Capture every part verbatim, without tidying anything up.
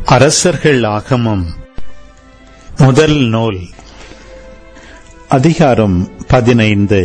அரசர்கள் ஆகமம் முதல் நூல் அதிகாரம் பதினைந்து.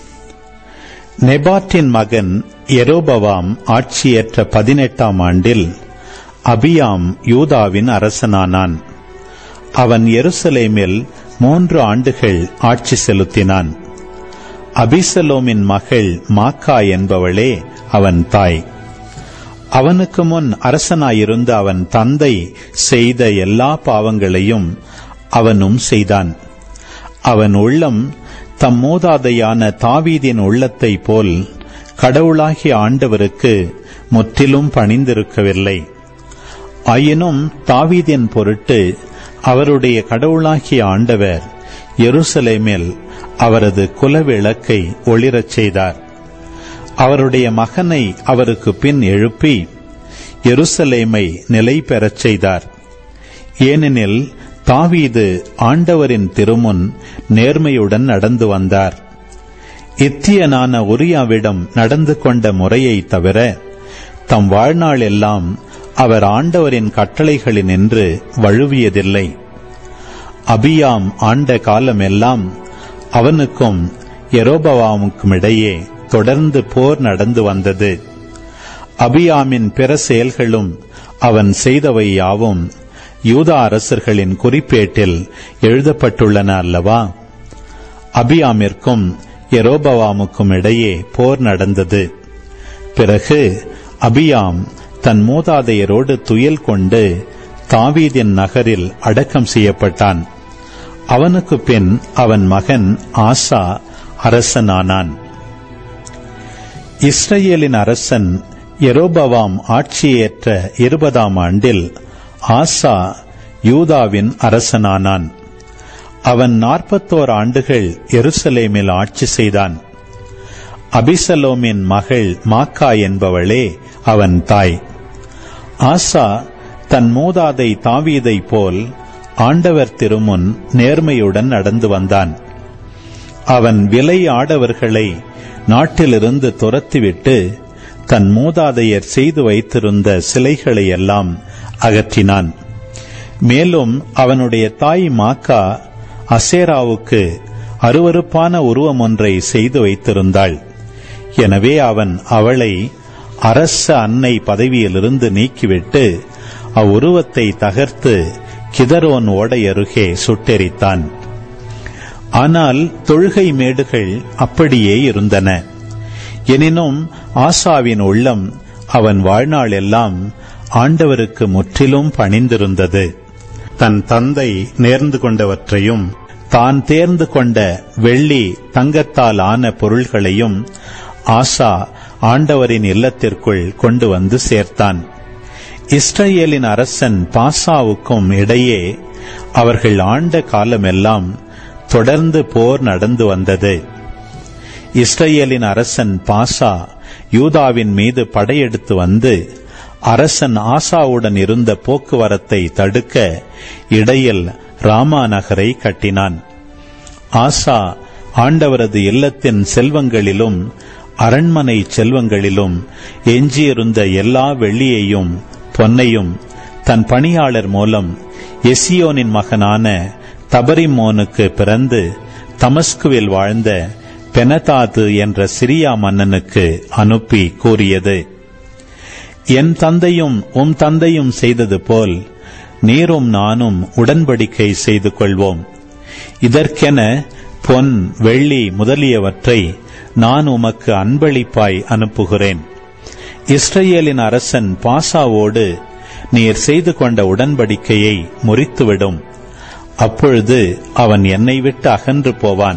நெபாட்டின் மகன் யெரொபெயாம் ஆட்சியேற்ற பதினெட்டாம் ஆண்டில் அபியாம் யூதாவின் அரசனானான். அவன் எருசலேமில் மூன்று ஆண்டுகள் ஆட்சி செலுத்தினான். அபிசலோமின் மகள் மாக்கா என்பவளே அவன் தாய். அவனுக்கு முன் அரசனாயிருந்த அவன் தந்தை செய்த எல்லா பாவங்களையும் அவனும் செய்தான். அவன் உள்ளம் தம் மூதாதையான தாவீதின் உள்ளத்தை போல் கடவுளாகிய ஆண்டவருக்கு முற்றிலும் பணிந்திருக்கவில்லை. ஆயினும் தாவீதின் பொருட்டு அவருடைய கடவுளாகிய ஆண்டவர் எருசலேமில் அவரது குலவிளக்கை ஒளிரச் செய்தார். அவருடைய மகனை அவருக்கு பின் எழுப்பி எருசலேமை நிலை பெறச் செய்தார். ஏனெனில் தாவீது ஆண்டவரின் திருமுன் நேர்மையுடன் நடந்து வந்தார். இத்தியனான உரியாவிடம் நடந்து கொண்ட முறையை தவிர தம் வாழ்நாள் எல்லாம் அவர் ஆண்டவரின் கட்டளைகளினின்று வழுவியதில்லை. அபியாம் ஆண்ட காலமெல்லாம் அவனுக்கும் யெரொபெயாமுக்கும் இடையே தொடர்ந்து போர் நடந்து வந்தது. அபியாமின் பிற செயல்களும் அவன் செய்தவை யாவும் யூதா அரசர்களின் குறிப்பேட்டில் எழுதப்பட்டுள்ளன அல்லவா? அபியாமிற்கும் யெரொபெயாமுக்கும் இடையே போர் நடந்தது. பிறகு அபியாம் தன் மூதாதையரோடு துயில் கொண்டு தாவீதின் நகரில் அடக்கம் செய்யப்பட்டான். அவனுக்கு பின் அவன் மகன் ஆசா அரசனானான். இஸ்ரவேலின் அரசன் யெரொபெயாம் ஆட்சியேற்ற இருபதாம் ஆண்டில் ஆசா யூதாவின் அரசனானான். அவன் நாற்பத்தோரு ஆண்டுகள் எருசலேமில் ஆட்சி செய்தான். அபிசலோமின் மகள் மாக்கா என்பவளே அவன் தாய். ஆசா தன் மூதாதை தாவீதை போல் ஆண்டவர் திருமுன் நேர்மையுடன் நடந்து வந்தான். அவன் விலை ஆடவர்களை நாட்டிலிருந்து துரத்திவிட்டு தன் மூதாதையர் செய்து வைத்திருந்த சிலைகளை எல்லாம் அகற்றினான். மேலும் அவனுடைய தாய் மாக்கா அசேராவுக்கு அருவருப்பான உருவம் ஒன்றை செய்து வைத்திருந்தாள். எனவே அவன் அவளை அரச அன்னை பதவியிலிருந்து நீக்கிவிட்டு அவ்வுருவத்தை தகர்த்து கிதரோன் ஓடை அருகே சுட்டெரித்தான். ஆனால் தொழுகை மேடுகள் அப்படியே இருந்தன. எனினும் ஆசாவின் உள்ளம் அவன் வாழ்நாள் எல்லாம் ஆண்டவருக்கு முற்றிலும் பணிந்திருந்தது. தன் தந்தை நேர்ந்து கொண்டவற்றையும் தான் தேர்ந்து கொண்ட வெள்ளி தங்கத்தால் ஆன பொருள்களையும் ஆசா ஆண்டவரின் இல்லத்திற்குள் கொண்டு வந்து சேர்த்தான். இஸ்ரவேலின் அரசன் பாசாவுக்கும் இடையே அவர்கள் ஆண்ட காலமெல்லாம் தொடர்ந்து போர் நடந்து வந்தது. இஸ்ரவேலின் அரசன் பாசா யூதாவின் மீது படையெடுத்து வந்து அரசன் ஆசாவுடன் இருந்த போக்குவரத்தை தடுக்க இடையில் ராமா நகரை கட்டினான். ஆசா ஆண்டவரது இல்லத்தின் செல்வங்களிலும் அரண்மனை செல்வங்களிலும் எஞ்சியிருந்த எல்லா வெள்ளியையும் பொன்னையும் தன் பணியாளர் மூலம் எசியோனின் மகனான தபரிமோனுக்கு பிறந்து தமஸ்குவில் வாழ்ந்த பெனதாது என்ற சிரியா மன்னனுக்கு அனுப்பி கூறியது: என் தந்தையும் உம் தந்தையும் செய்தது போல் நீரும் நானும் உடன்படிக்கை செய்து கொள்வோம். இதற்கென பொன் வெள்ளி முதலியவற்றை நான் உமக்கு அன்பளிப்பாய் அனுப்புகிறேன். இஸ்ரவேலின் அரசன் பாசாவோடு நீர் செய்து கொண்ட உடன்படிக்கையை முறித்துவிடும். அப்பொழுது அவன் என்னை விட்டு அகன்று போவான்.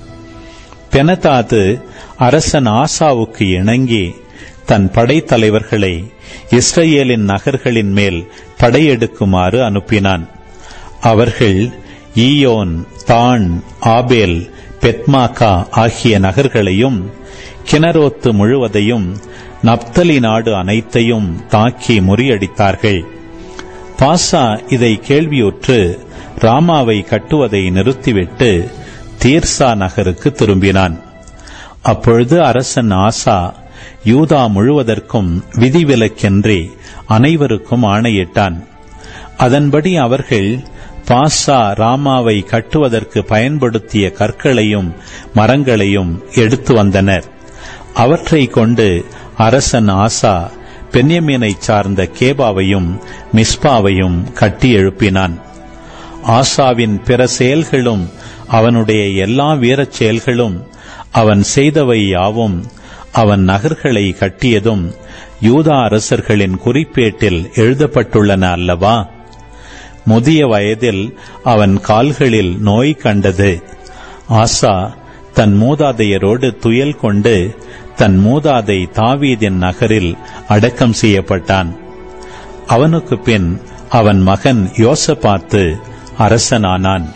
பெனதாது அரசன் ஆசாவுக்கு இணங்கி தன் படைத்தலைவர்களை இஸ்ரவேலின் நகர்களின் மேல் படையெடுக்குமாறு அனுப்பினான். அவர்கள் ஈயோன், தான், ஆபேல், பெத்மாக்கா ஆகிய நகர்களையும் கினரோத்து முழுவதையும் நப்தலி நாடு அனைத்தையும் தாக்கி முறியடித்தார்கள். பாசா இதை கேள்வியுற்று ராமாவை கட்டுவதை நிறுத்திவிட்டு தீர்சா நகருக்கு திரும்பினான். அப்பொழுது அரசன் ஆசா யூதா முழுவதற்கும் விதிவிலக்கின்றி அனைவருக்கும் ஆணையிட்டான். அதன்படி அவர்கள் பாசா ராமாவை கட்டுவதற்கு பயன்படுத்திய கற்களையும் மரங்களையும் எடுத்து வந்தனர். அவற்றை கொண்டு அரசன் ஆசா பென்யமீனை சார்ந்த கேபாவையும் மிஸ்பாவையும் கட்டி எழுப்பினான். ஆசாவின் பிற செயல்களும் அவனுடைய எல்லா வீரச் செயல்களும் அவன் செய்தவை யாவும், அவன் நகர்களை கட்டியதும் யூதா அரசர்களின் குறிப்பேட்டில் எழுதப்பட்டுள்ளன அல்லவா? முதிய வயதில் அவன் கால்களில் நோய் கண்டது. ஆசா தன் மூதாதையரோடு துயல் கொண்டு தன் மூதாதை தாவீதின் நகரில் அடக்கம் செய்யப்பட்டான். அவனுக்கு பின் அவன் மகன் யோசபாத்து அரசனானான்.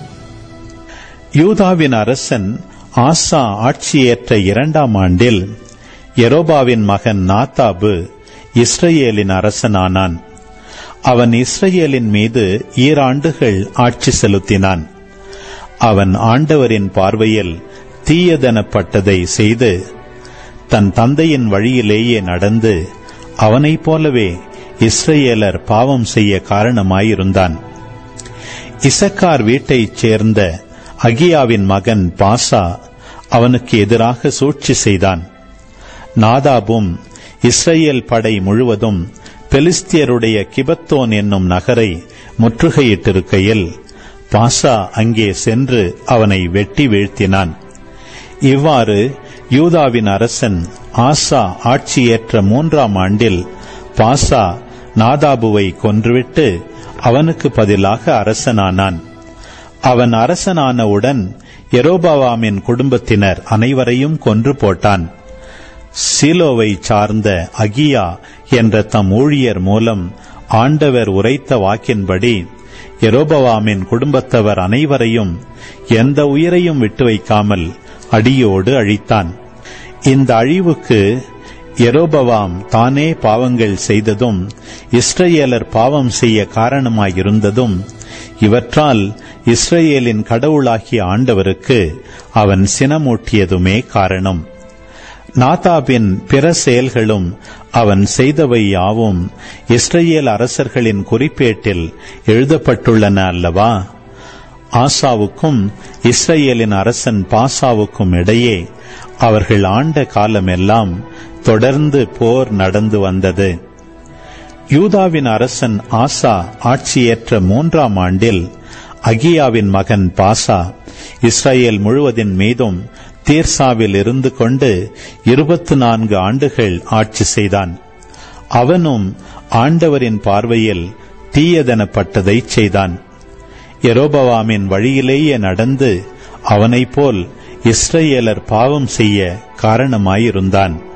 யூதாவின் அரசன் ஆசா ஆட்சியேற்ற இரண்டாம் ஆண்டில் யெரோபாவின் மகன் நாத்தாபு இஸ்ரேலின் அரசனானான். அவன் இஸ்ரேலின் மீது ஈராண்டுகள் ஆட்சி செலுத்தினான். அவன் ஆண்டவரின் பார்வையில் தீயதெனப்பட்டதை செய்து தன் தந்தையின் வழியிலேயே நடந்து அவனைப் போலவே இஸ்ரேலர் பாவம் செய்ய காரணமாயிருந்தான். இசக்கார் வீட்டைச் சேர்ந்த அகியாவின் மகன் பாசா அவனுக்கு எதிராக சூழ்ச்சி செய்தான். நாதாபும் இஸ்ரேல் படை முழுவதும் பெலிஸ்தியருடைய கிபத்தோன் என்னும் நகரை முற்றுகையிட்டிருக்கையில் பாசா அங்கே சென்று அவனை வெட்டி வீழ்த்தினான். இவ்வாறு யூதாவின் அரசன் ஆசா ஆட்சியேற்ற மூன்றாம் ஆண்டில் பாசா நாதாபுவை கொன்றுவிட்டு அவனுக்கு பதிலாக அரசனானான். அவன் அரசனானவுடன் யெரோபவாமின் குடும்பத்தினர் அனைவரையும் கொன்று போட்டான். சீலோவை சார்ந்த அகியா என்ற தம் ஊழியர் மூலம் ஆண்டவர் உரைத்த வாக்கின்படி யெரோபவாமின் குடும்பத்தவர் அனைவரையும் எந்த உயிரையும் விட்டு வைக்காமல் அடியோடு அழித்தான். இந்த அழிவுக்கு யெரோபவாம் தானே பாவங்கள் செய்ததும் இஸ்ரேலர் பாவம் செய்ய காரணமாயிருந்ததும் இவற்றால் இஸ்ரேலின் கடவுளாகிய ஆண்டவருக்கு அவன் சினமூட்டியதுமே காரணம். நாதாபின் பிற செயல்களும் அவன் செய்தவை யாவும் இஸ்ரேல் அரசர்களின் குறிப்பேட்டில் எழுதப்பட்டுள்ளன அல்லவா? ஆசாவுக்கும் இஸ்ரேலின் அரசன் பாசாவுக்கும் இடையே அவர்கள் ஆண்ட காலமெல்லாம் தொடர்ந்து போர் நடந்து வந்தது. யூதாவின் அரசன் ஆசா ஆட்சியேற்ற மூன்றாம் ஆண்டில் அகியாவின் மகன் பாசா இஸ்ரேல் முழுவதின் மீதும் தீர்சாவில் இருந்து கொண்டு இருபத்து நான்கு ஆண்டுகள் ஆட்சி செய்தான். அவனும் ஆண்டவரின் பார்வையில் தீயதெனப்பட்டதை செய்தான். யெரோபவாமின் வழியிலேயே நடந்து அவனைப் போல் இஸ்ரேலர் பாவம் செய்ய காரணமாயிருந்தான்.